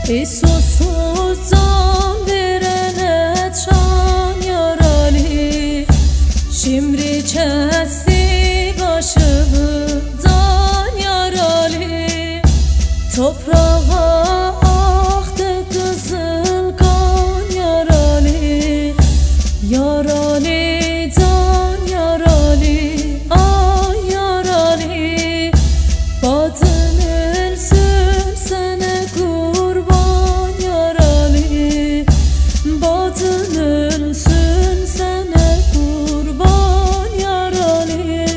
Ey susuz can verene can yaralı, şimdi kesti başımı can yaralı. Toprağa aktı kızıl kan yaralı, yaralı can yaralı, ay yaralı. Badın ölsün sana kurban yaralı, badın ölsün sana kurban yaralı.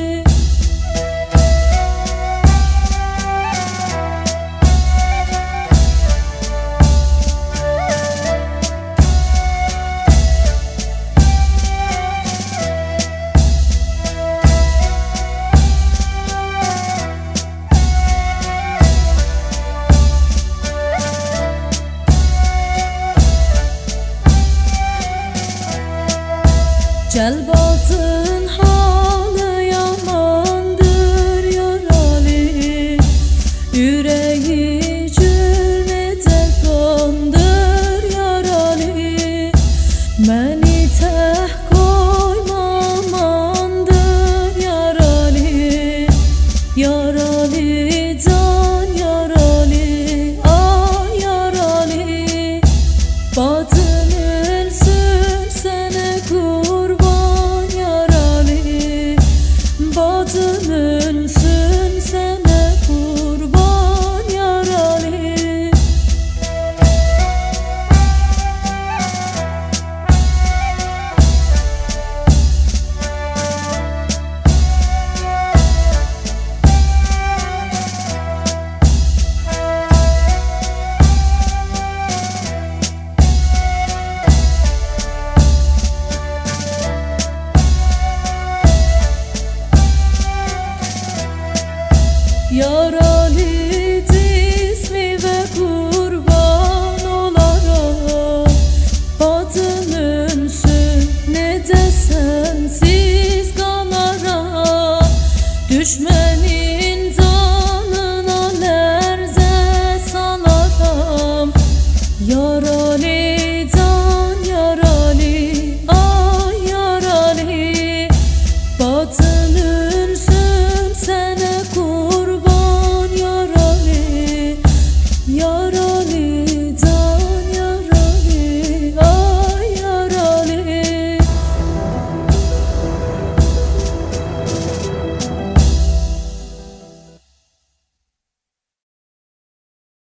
Celbatın halı yamandır yaralı, yüreği